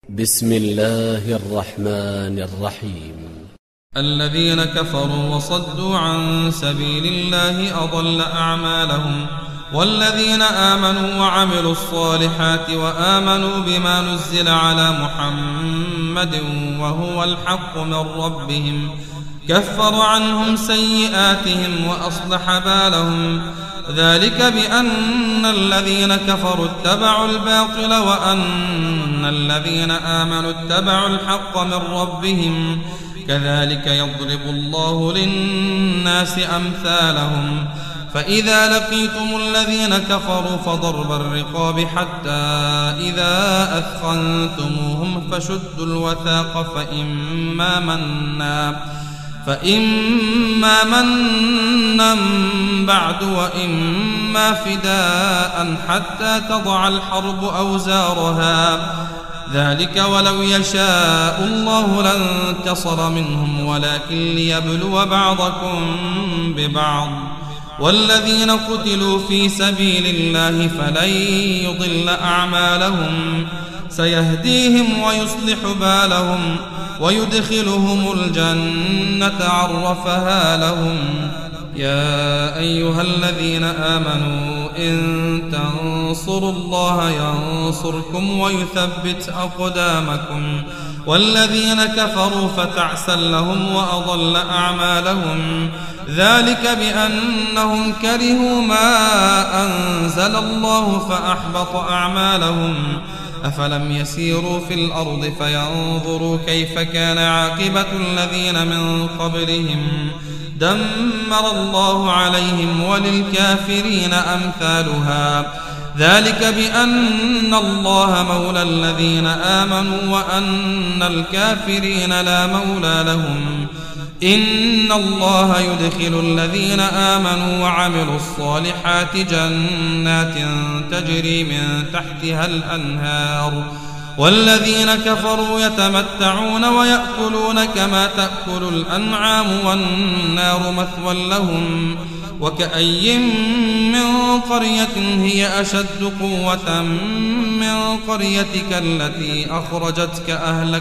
بسم الله الرحمن الرحيم. الذين كفروا وصدوا عن سبيل الله أضل أعمالهم، والذين آمنوا وعملوا الصالحات وآمنوا بما نزل على محمد وهو الحق من ربهم كفر عنهم سيئاتهم وأصلح بالهم، ذلك بأن الذين كفروا اتبعوا الباطل وأن الذين آمنوا اتبعوا الحق من ربهم، كذلك يضرب الله للناس أمثالهم. فإذا لقيتم الذين كفروا فضرب الرقاب حتى إذا أثخنتموهم فشدوا الوثاق فإما منا بعد وإما فداء حتى تضع الحرب أوزارها، ذلك ولو يشاء الله لانتصر منهم ولكن ليبلو بعضكم ببعض. والذين قتلوا في سبيل الله فلن يضل أعمالهم، سيهديهم ويصلح بالهم ويدخلهم الجنة عرفها لهم. يا أيها الذين آمنوا إن تنصروا الله ينصركم ويثبت أقدامكم، والذين كفروا فتعسا لهم وأضل أعمالهم، ذلك بأنهم كرهوا ما أنزل الله فأحبط أعمالهم. أفلم يسيروا في الأرض فينظروا كيف كان عاقبة الذين من قبلهم، دمر الله عليهم وللكافرين أمثالها، ذلك بأن الله مولى الذين آمنوا وأن الكافرين لا مولى لهم. إن الله يدخل الذين آمنوا وعملوا الصالحات جنات تجري من تحتها الأنهار، والذين كفروا يتمتعون ويأكلون كما تأكل الأنعام والنار مثوى لهم. وكأي من قرية هي أشد قوة من قريتك التي أخرجتك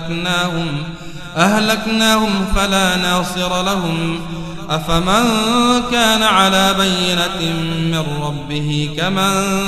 أهلكناهم فلا ناصر لهم. أفمن كان على بينة من ربه كمن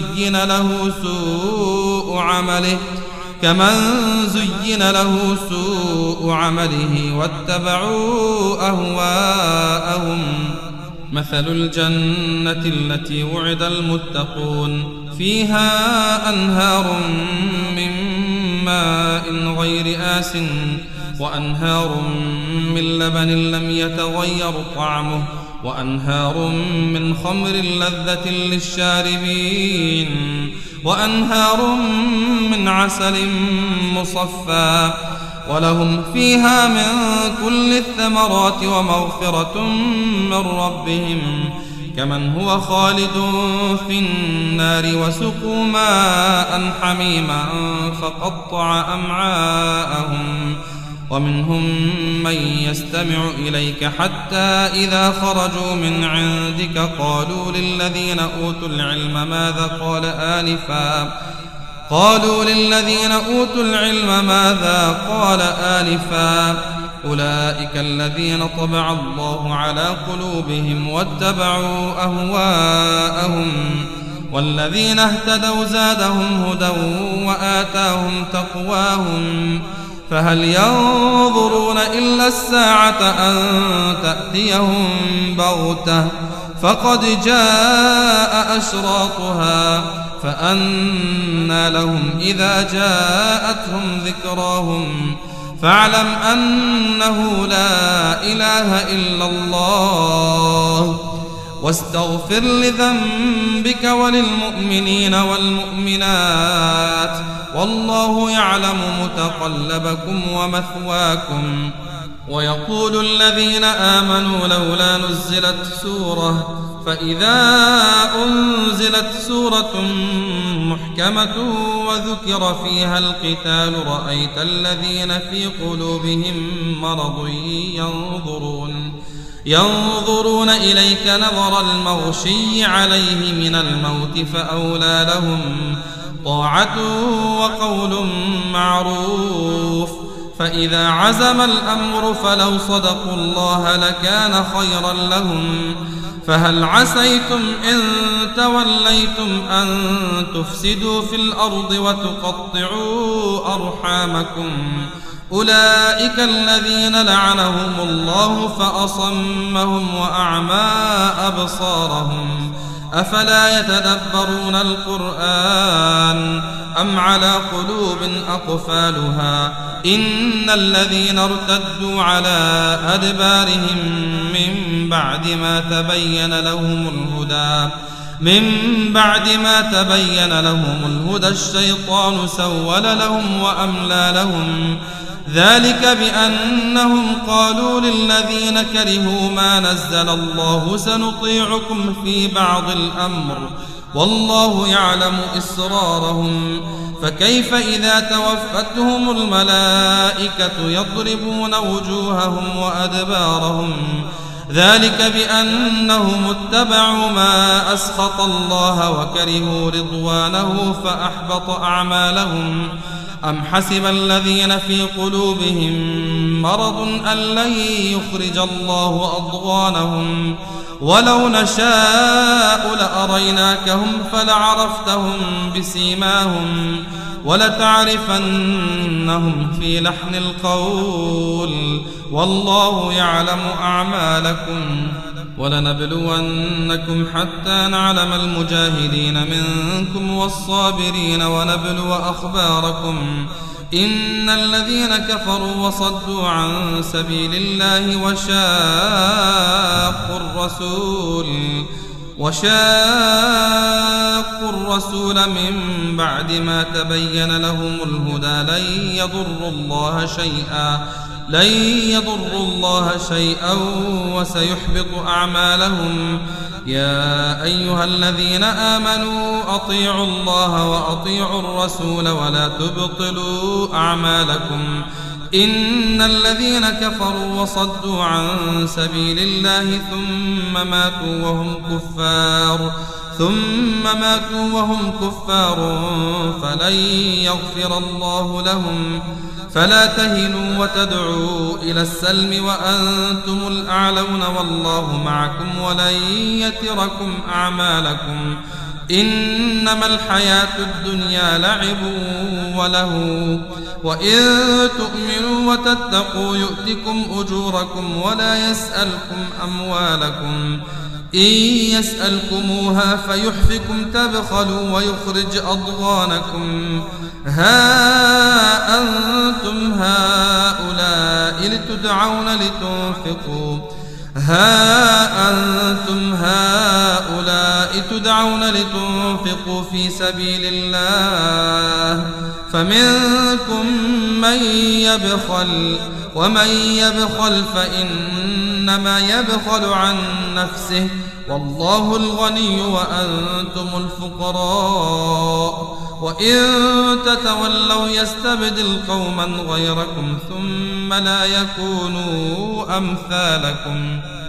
زين له سوء عمله واتبعوا أهواءهم. مثل الجنة التي وعد المتقون فيها أنهار من ماء غير آسٍ وأنهار من لبن لم يتغير طعمه وأنهار من خمر لذة للشاربين وأنهار من عسل مصفى، ولهم فيها من كل الثمرات ومغفرة من ربهم كمن هو خالد في النار وسقوا ماء حميما فقطع أمعاءهم. ومنهم من يستمع إليك حتى إذا خرجوا من عندك قالوا للذين أوتوا العلم ماذا قال آنفا أولئك الذين طبع الله على قلوبهم واتبعوا أهواءهم، والذين اهتدوا زادهم هدى وآتاهم تقواهم. فهل ينظرون إلا الساعة أن تأتيهم بغتة فقد جاء أشراطها، فأنى لهم إذا جاءتهم ذكراهم. فاعلم أنه لا إله إلا الله واستغفر لذنبك وللمؤمنين والمؤمنات، والله يعلم متقلبكم ومثواكم. ويقول الذين آمنوا لولا نزلت سورة، فإذا أنزلت سورة محكمة وذكر فيها القتال رأيت الذين في قلوبهم مرض ينظرون إليك نظر المغشي عليه من الموت فأولى لهم طاعة وقول معروف. فإذا عزم الأمر فلو صدقوا الله لكان خيرا لهم. فهل عسيتم إن توليتم أن تفسدوا في الأرض وتقطعوا أرحامكم؟ أولئك الذين لعنهم الله فأصمهم وأعمى أبصارهم. أفلا يتدبرون القرآن أم على قلوب أقفالها؟ إن الذين ارتدوا على أدبارهم من بعد ما تبين لهم الهدى الشيطان سول لهم وأملى لهم. ذلك بأنهم قالوا للذين كرهوا ما نزل الله سنطيعكم في بعض الأمر والله يعلم إسرارهم. فكيف إذا توفتهم الملائكة يضربون وجوههم وأدبارهم؟ ذلك بأنهم اتبعوا ما أسخط الله وكرهوا رضوانه فأحبط أعمالهم. أم حسب الذين في قلوبهم مرض أن لن يخرج الله أضغانهم؟ ولو نشاء لأريناكهم فلعرفتهم بسيماهم ولتعرفنهم في لحن القول والله يعلم أعمالكم. ولنبلونكم حتى نعلم المجاهدين منكم والصابرين ونبلو أخباركم. إن الذين كفروا وصدوا عن سبيل الله وشاقوا الرسول من بعد ما تبين لهم الهدى لن يضروا الله شيئا وسيحبط أعمالهم. يا أيها الذين آمنوا أطيعوا الله وأطيعوا الرسول ولا تبطلوا أعمالكم. إن الذين كفروا وصدوا عن سبيل الله ثم ماتوا وهم كفار فلن يغفر الله لهم. فلا تهنوا وتدعوا إلى السلم وأنتم الأعلون والله معكم ولن يتركم أعمالكم. إنما الحياة الدنيا لعب ولهو وإن تؤمنوا وتتقوا يؤتكم أجوركم ولا يسألكم أموالكم. إن يسألكموها فيحفكم تبخلوا ويخرج أضغانكم. ها أنتم هؤلاء تدعون لتنفقوا في سبيل الله فمنكم من يبخل ومن يبخل فإنما يبخل عن نفسه والله الغني وأنتم الفقراء. وإن تتولوا يستبدل قوما غيركم ثم لا يكونوا أمثالكم.